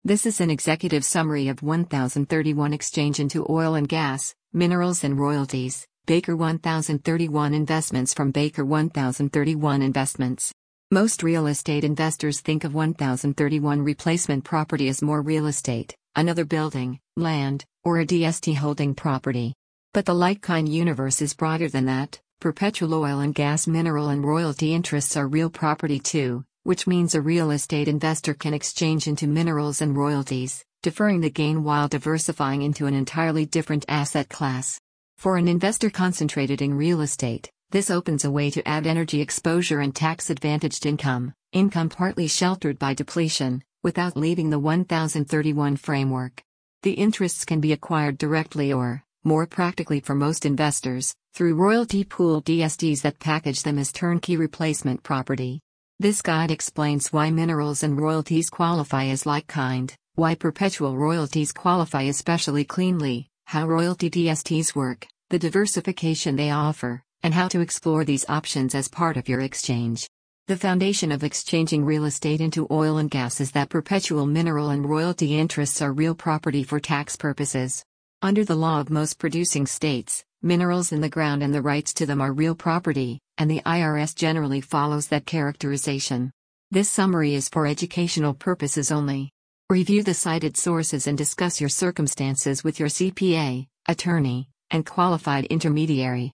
This is an executive summary of 1031 Exchange into Oil and Gas, Minerals and Royalties, Baker 1031 Investments from Baker 1031 Investments. Most real estate investors think of 1031 replacement property as more real estate, another building, land, or a DST holding property. But the like-kind universe is broader than that. Perpetual oil and gas mineral and royalty interests are real property too, which means a real estate investor can exchange into minerals and royalties, deferring the gain while diversifying into an entirely different asset class. For an investor concentrated in real estate, this opens a way to add energy exposure and tax-advantaged income partly sheltered by depletion, without leaving the 1031 framework. The interests can be acquired directly or, more practically for most investors, through royalty pool DSTs that package them as turnkey replacement property. This guide explains why minerals and royalties qualify as like-kind, why perpetual royalties qualify especially cleanly, how royalty DSTs work, the diversification they offer, and how to explore these options as part of your exchange. The foundation of exchanging real estate into oil and gas is that perpetual mineral and royalty interests are real property for tax purposes. Under the law of most producing states, minerals in the ground and the rights to them are real property, and the IRS generally follows that characterization. This summary is for educational purposes only. Review the cited sources and discuss your circumstances with your CPA, attorney, and qualified intermediary.